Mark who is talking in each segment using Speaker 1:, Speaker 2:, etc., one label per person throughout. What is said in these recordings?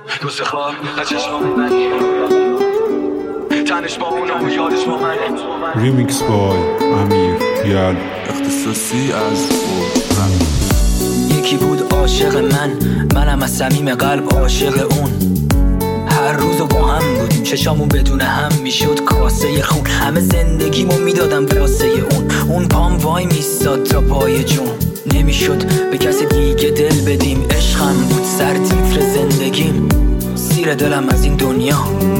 Speaker 1: دوست خواب از چشمام منی تنش با اونم و یادش با منه.
Speaker 2: ریمیکس بای امیر یال
Speaker 3: اختصاصی از
Speaker 4: یکی بود عاشق منم از صمیم قلب عاشق اون. هر روزو با هم بودیم چشامون بدون هم میشد کاسه خون. همه زندگیمو میدادم واسه اون پام وای میستاد تا پای جون. نمیشد به کسی دیگه دل بدیم. عشقم بود سرتیتر زندگیم. سیر دلم از این دنیا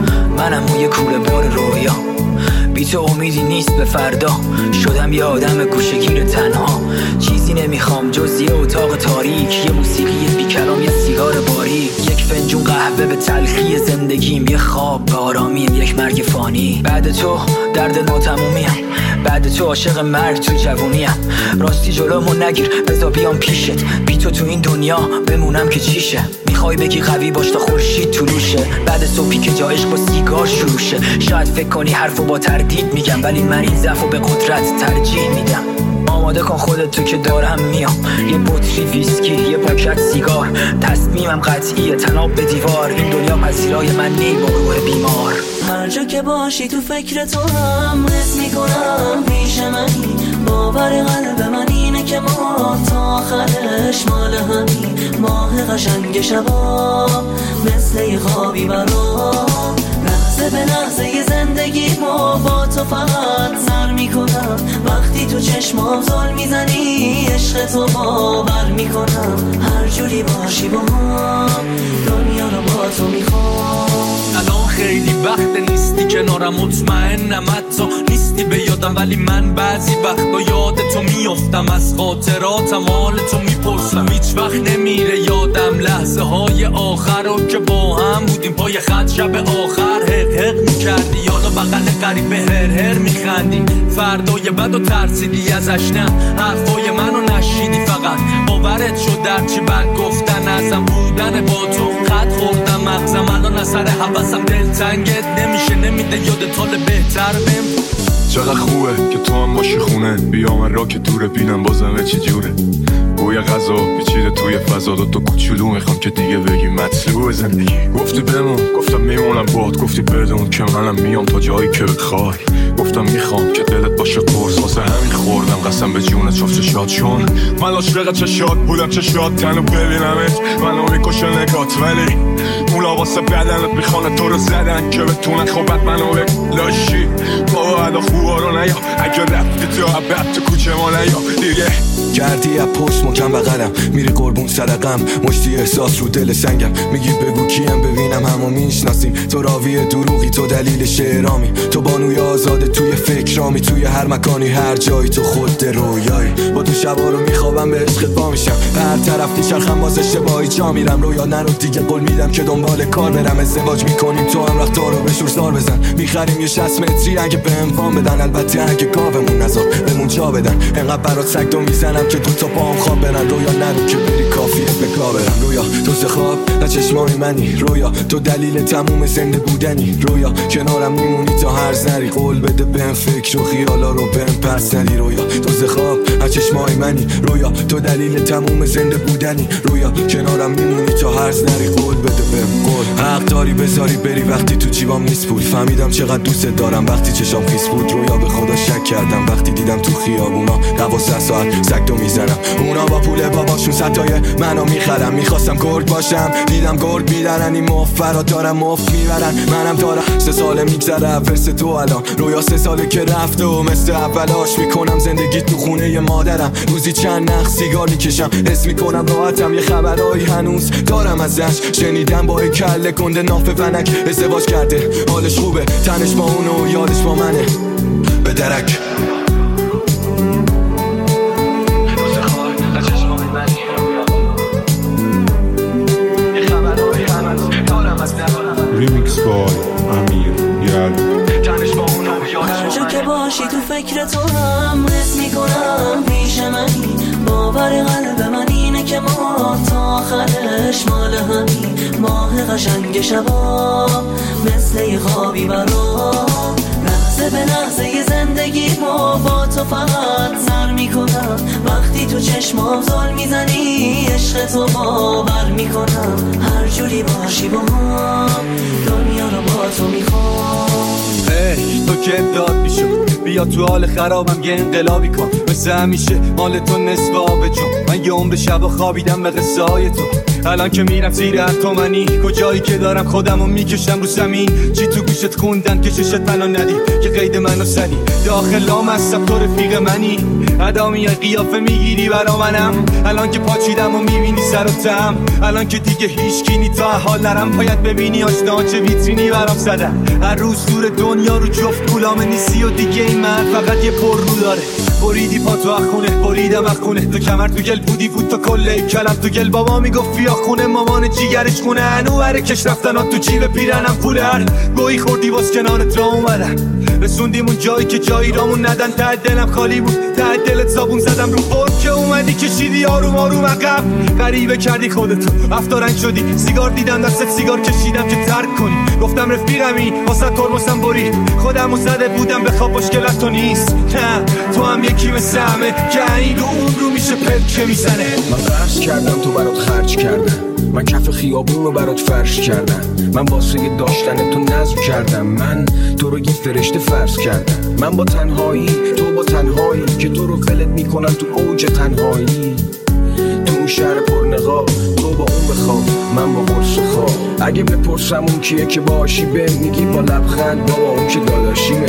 Speaker 4: منم و یه کوله بار رویا. بی تو امیدی نیست به فردا. شدم یه آدم گوشه‌گیر تنها. چیزی نمیخوام جز یه اتاق تاریک، یه موسیقی بی کلام، یه سیگار باریک، یک فنجون قهوه به تلخی زندگیم، یه خواب به آرامیم، یک مرگ فانی. بعد تو درد ناتمومیم، بعد تو عاشق مرگ تو جوونیم. راستی جلومو نگیر بذار بیام پیشت. بی تو این دنیا بمونم که چیشه. میخوای بگی قوی باش تا خورشید طلوشه. بعد صبحی که جا عشق با سیگار شروع شه. شاید فکر کنی حرفو با تردید میگم، ولی من این ضعفو به قدرت ترجیح میدم. آماده کن خودت تو که دارم میام. یه بطری ویسکی، یه پاکت سیگار. تصمیمم قطعیه تناب به دیوار. این دنیا پذیرای من نی با روح بیمار.
Speaker 5: هر جا که باشی تو فکر تو هم حس میکنم پیش منی. باور قلب من اینه که ما تا آخرش مال همین. ماه قشنگ شبا مثل یه خوابی برام. لحظه به لحظه ی زندگی ما با تو فقط سر میکنم. وقتی تو چشمام زل میزنی عشق تو باور میکنم. هر جوری باشی با هم دنیا رو با تو میخوام.
Speaker 6: الان خیلی وقت نیستی کنارم، مطمئنم حتی نیستی به یادم، ولی من بعضی وقتا یاد تو میافتم. از خاطراتم حال تو میپرسم. هیچ وقت نمیره یادم لحظه های آخر رو که با هم بودیم پای خط شب آخر. حق میکردی یادا بغل قریب هر میخندی. فردای بد و ترسیدی ازش، نه حرفای منو نشیدی. فقط باورت شد در چی بد گفتن ازم بودن با تو. خط خوردم مغزم الان اثر حواسم. دلتنگت نمیشه نمیده یادت حال بهتر بهم.
Speaker 3: چقدر خوبه که تو هم باشی خونه. بیا من را که دوره بینم بازمه چی جوره. بوی غذا پیچیده توی فضا. تو کوچولو میخوام که دیگه بگی مطلوب زندگی. گفتی بمون گفتم میمونم باد. گفتی بدون که منم میام تا جایی که بخوای. گفتم میخوام که دلت باشه قرص. واسه همین خوردم قسم به جونت شفت شاد. چون من عاشق چشات بودم، چشات تنو ببینمت منو میکشه نگات. ولی اونا واسه بدنت میخوانه تو رو زدن که بتونن خوبت منو بلاشی. بابا ادا خوبا رو نیا. اگه رفتی تو عبد تو کوچه ما نیا دیگه.
Speaker 7: کردی از پشت مکم بغلم، میری قربون صدقم. مشتی احساس رو دل سنگم. میگی بگو کیم ببینم همو میشناسیم. تو راوی دروغی، تو دلیل شعرامی. تو بانوی آزاده توی فکرامی. توی هر مکانی هر جایی تو خود رویایی. با تو شبا رو میخوابم به عشقت پا میشم. هر طرف میچرخم باز اشتباهی جا میرم. رویا نرو دیگه قول میدم که دنبال کار برم. ازدواج میکنیم تو هم رفتار رو به شور سار بزن. میخریم یه 60 متری اگه بهم وام بدن. البته اگه گاومون نذار بمون جا بدن. انقدر برات سگدو میزنم که دو تا پام خواب برن. رویا نرو که بری کافیه به گا برم. رویا تو خواب نه چشمای منی. رویا تو دلیل تموم زنده بودنی. رویا کنارم میمونی تا هر زری. قول بده بهم فکر و خیالا رو بهم پس ندی. رویا تو خواب نه چشمای منی. رویا تو دلیل تموم زنده بودنی. رویا کنارم میمونی تا هر زری. قول بده بهم قول. حق داری بذاری بری وقتی تو جیبام نیست پول. فهمیدم چقدر دوست دارم وقتی چشام خیس بود. رویا به خدا شک کردم وقتی دیدم تو خیابونا 12 ساعت سگدو میزنم. اونا با پول باباشون ستای منو میخرم. میخواستم گرگ باشم دیدم گرگ میدارن. این مفرات دارم مفت میبرن. منم دارم 3 ساله میگذره فرس تو الان. رویا 3 ساله که رفته و مثل اولاش میکنم زندگی تو خونه ی مادرم. روزی چند نخ سیگار میکشم. حس میکنم راحتم. یه خبرایی هنوز دارم ازش. شنیدم با کله کنده ناف فنک ازدواج کرده. حالش خوبه تنش با اونو و یادش با منه. به درک
Speaker 2: ریمیکس بای امیر یال.
Speaker 5: هر جا که باشی تو فکر تو هم حس میکنم پیش منی. باور قلب من اینه که ما تا آخرش مال همین. ماه قشنگ شبا مثل یه خوابی برام. لحظه به لحظه زندگی با تو فقط سر میکنم. وقتی تو چشمام زل میزنی عشق تو باور میکنم. هر جوری باشی با هم دنیا رو با تو میخوام.
Speaker 6: تو که داد میشد بیا تو حال خرابم یه انقلابی کن. مثل همیشه مال تو نصف آب جون. من یه عمر شب خوابیدم به قصه های تو. الان که میرم زیر اتمنی کجایی که دارم خودمو میکشم رو زمین. چی تو گوشت خوندن که چشت منو ندی که قید منو سنی. داخل لام هستم تو رفیق منی. ادامی قیافه میگیری برا منم. الان که پاچیدم و میبینی سر و تم. الان که دیگه هیچ کینی تا حال نرم. باید ببینی آشنا چه ویترینی برام زدن. هر روز دور دنیا رو جفت غلام نیستی و دیگه این من فقط یه پر رو داره. بریدی پا تو اخونه بریدم اخونه. تو کمر تو گل بودی بود تو کله کلم تو گل. بابا میگفت بیا خونه مامان جیگرش خونه. هنو بره کش رفتن ها تو جیب پیرنم پوله. هر گویی خوردی باز کنارت را اومدم. رسوندیم اون جایی که جایی رامون ندن. ته دلم خالی بود ته دلت صابون زدم رو فرم که اومدی کشیدی آروم آروم عقب. غریبه کردی خودتو افتارنگ شدی. سیگار دیدم دستت سیگار کشیدم که ترک کنی. گفتم رفیقمی واسه ترمسم برید. خودمو زده بودم به خواب مشکلت تو نیست. نه تو هم یکی مثل همه که این رو اون رو میشه پلکه میزنه.
Speaker 7: من قرض کردم تو برات خرج کردم. من کف خیابون رو برات فرش کردم. من واسه داشتن تو نظم کردم. من تو رو یه فرشته فرض کردم. من با تنهایی تو با تنهایی که تو رو ولت میکنم تو اوج تنهایی. تو اون شهر پرنقاب تو با اون بخواب من با قرص خواب. اگه بپرسم اون کیه که باشی به میگی با لبخند بابا اون که داداشیمه.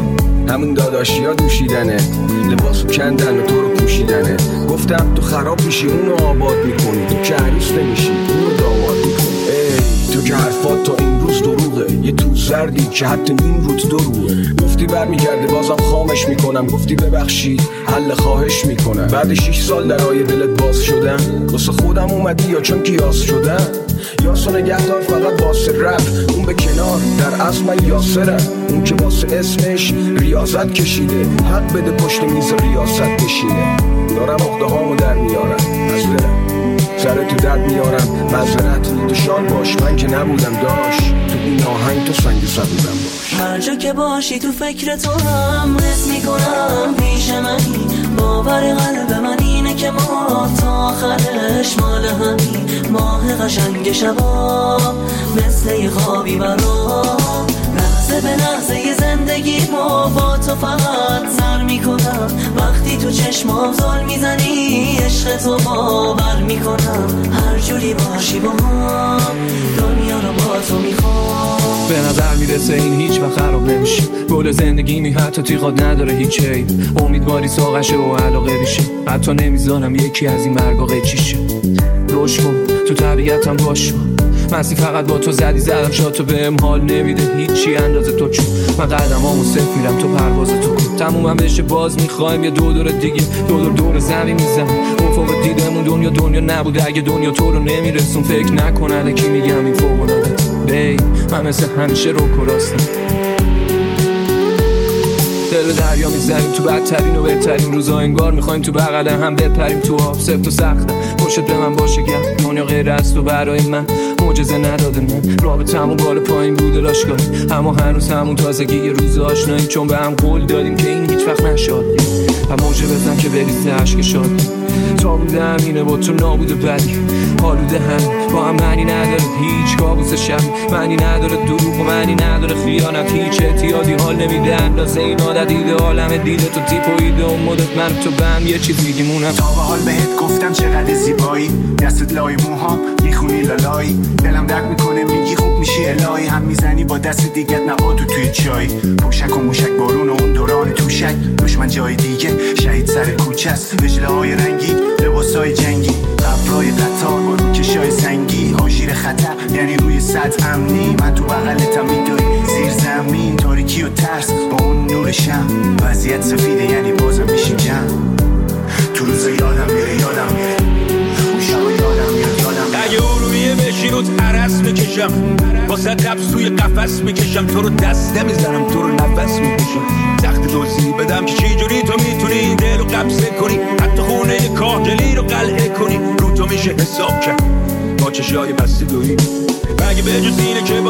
Speaker 7: همون داداشی ها دوشیدنه لباسو کندن و تو رو پوشیدنه. گفتم تو خراب میشی اونو آباد میکنی. تو که عروس نمیشی اونو داماد میکنی. ای تو که حرفات تا این روز دروغه. یه تو زردی که حتی این روز دروغه. گفتی برمیگرده بازم خامش میکنم. گفتی ببخشید حل خواهش میکنم. بعد 6 سال درای دلت باز شدم. واسه خودم اومدی یا چون کیاس شدم. یاسو نگهدار فقط واسه رپ. اون به کنار در اصل من یاسرم. اون که واسه اسمش ریاضت کشیده. حق بده پشت میز ریاست بشینه. دارم اخده هامو در میارم از دلم. سر تو درد میارم معذرت. تو شاد باش من که نبودم داشت. تو این آهنگ تو سنگ زبودم باش.
Speaker 5: هر جا که باشی تو فکر تو هم حس میکنم پیش منی. باور قلب من اینه که ما تا آخرش مال همین. ماه قشنگ شبا مثل یه خوابی برام. لحظه به لحظه زندگی با تو فقط سر میکنم. وقتی تو چشمام زل میزنی عشق تو باور میکنم. هر جوری باشی با هم دنیا رو با تو میخوام.
Speaker 6: به نظر میرسه این هیچ وقت خراب نمیشه. گل زندگی می حتی تیغات نداره هیچ عیب. امیدواری ساقشه و علاقه بیشه. حتی نمیذارم یکی از این مرگا قیچیشه. روش کن تو طبیعتم باش. مستی فقط با تو زدم شاتو بهم حال نمیده هیچی اندازه تو. چون من قدمامو صفر میرم تو پرواز تو کن. تمومم بشه باز میخوایم یه دور دیگه. دور زمین میزنم افق دیدمون. دنیا نبوده اگه دنیا تو رو نمیرسون. فکر نکنه کی میگم این فوق العاده. بی من مثل همیشه رو کراستم. دل دریا میزنیم تو بدترین و بهترین روزا. انگار میخوایم تو بغل هم بپریم تو آب. سفت و سخته پشت به من باشه گم. دنیا غیر از تو برای من معجزه نداده. من رابطمون بالا پایین بوده لاشگاهی. اما هنوز همون تازگی یه روز آشنایی. چون به هم قول دادیم که این هیچ وقت نشد. و موجه بزن که بریزه عشق شاد. تا بوده همینه با تو نابوده بدی. حالوده هم با هم معنی نداره هیچ کابوس شب. معنی نداره دروغ و معنی نداره خیانت. هیچ احتیاطی حال نمیده اندازه این عادت. دیده عالم دیده تو تیپ و ایده و مدت. من تو به هم یه چیز میگیمونم.
Speaker 8: تا به حال بهت گفتم چقدر زیبایی. دستت لای موهام میخونی لالایی. دلم درد میکنه میگی خوب میشی الهی. هم میزنی با دست دیگت نباتو توی چای. پوشک و موشک بارون و اون دوران توشک. دشمن جای دیگه شهید سر کوچه است. رجله های رنگی لباسای جنگی. قبرای قطار با روکشای سنگی. آژیر خطر یعنی روی سطح امنی. من تو بغلتم میدوی زیر زمین. تاریکی و ترس با اون نور شم. وضعیت سفیده یعنی بازم میشیم جمع. تو روز یادم میره اون شب یادم میاد.
Speaker 9: اگه ارومیه بشی روت عرص میکشم. واسه قبض توی قفس میکشم. تو رو دست نمیزنم تو رو نفس میکشم. تخت دوزی بدم که چی جوری تو میتونی دل رو قبضه کنی. حتی خونه کاهگلی رو قلعه کنی. رو تو میشه حساب کرد با چشای بسته دویی. مگه به جز اینه که با تو باشم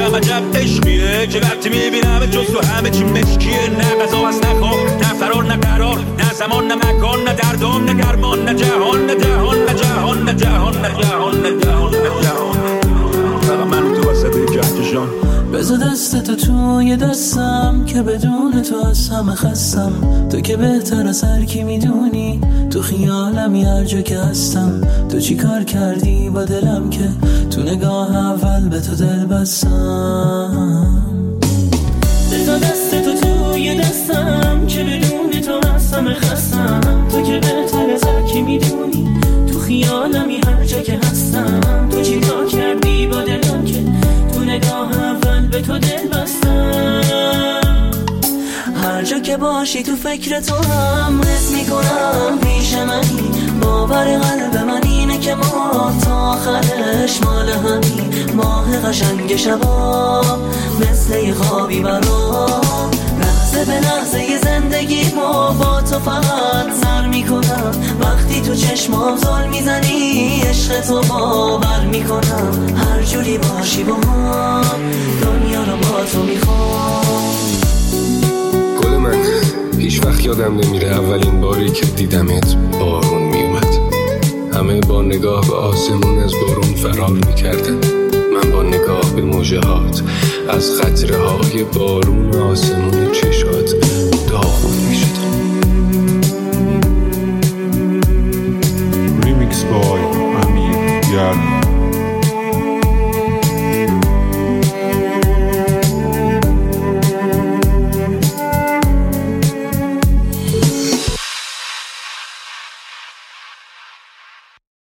Speaker 9: ندارم عجب عشقیه که وقتی میبینم جز تو همه چی مشکیه. نه غذا هست نه خواب نه فرار نه قرار نه زمان نه مکان نه دردان نه گرمان نه جهان نه جهان نه جهان نه جهان نه جهان نه جهان نه جهان. فقط من تو وسط کهکشان.
Speaker 5: بذار دستتو توی دستم که بدون تو از همه خستم. تو که بهتر از هر کی میدونی تو خیالمی هر جا که هستم. تو چی کار کردی با دلم که تو نگاه اول به تو دل بستم. بذار دستتو توی دستم که بدون تو از همه خستم. تو که بهتر از هر کی میدونی تو خیالمی هر جا که هستم. تو چی کار کردی با دلم که تو نگاه اول به تو دل بستم. هر جا که باشی تو فکر تو هم حس میکنم پیش منی. باور قلب من اینه که ما تا آخرش مال همین. ماه قشنگ شبا مثل یه خوابی برام. لحظه به لحظه یه زندگی ما با تو فقط سر میکنم. وقتی تو چشمام زل میزنی عشق تو باور میکنم. هر جوری باشی با من دنیا رو با تو میخوام.
Speaker 10: گل من هیچ وقت یادم نمیره اولین باری که دیدمت بارون میومد. همه با نگاه به آسمون از بارون فرار میکردن. من با نگاه به موجهات از قطره های بارون آسمون چشات